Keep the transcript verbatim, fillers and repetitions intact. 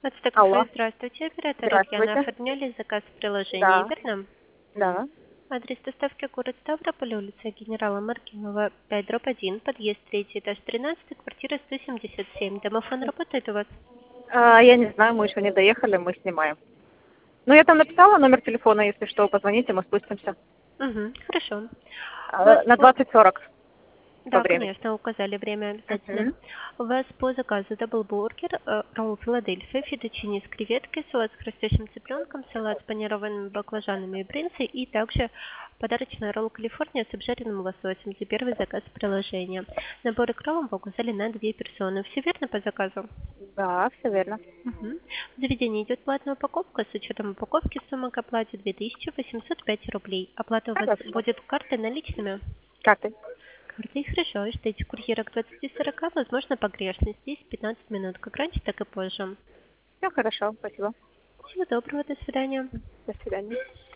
Алло, Отстакафе, здравствуйте. Оператор Ульяна, здравствуйте. оформляли заказ в приложении, Да, верно? да. Адрес доставки город Ставрополь, улица генерала Маркимова, пять, дробь один, подъезд третий, этаж тринадцать, квартира сто семьдесят семь. Домофон работает у вас? А, я не знаю, мы еще не доехали, мы снимаем. Ну, я там написала номер телефона, если что, позвоните, мы спустимся. Угу, хорошо. У вас А, на по... двадцать сорок по Да, времени. конечно, указали время обязательно. Угу. У вас по заказу даблбургер, э, ролл Филадельфия, фетучини с креветкой, салат с хрустящим цыпленком, салат с панированными баклажанами и брынзой и также подарочный ролл Калифорния с обжаренным лососем за первый заказ приложения. Набор икров вы указали на две персоны. Все верно по заказу? Да, все верно. Мгм. В заведении идет платная упаковка. С учетом упаковки сумма к оплате две тысячи восемьсот пять рублей. Оплата у вас Хорошо. будет картой наличными? Карты. Карты, хорошо. Ждите курьера к двадцати сорока, возможно, погрешность. Здесь пятнадцать минут, как раньше, так и позже. Все хорошо, спасибо. Всего доброго, до свидания. До свидания.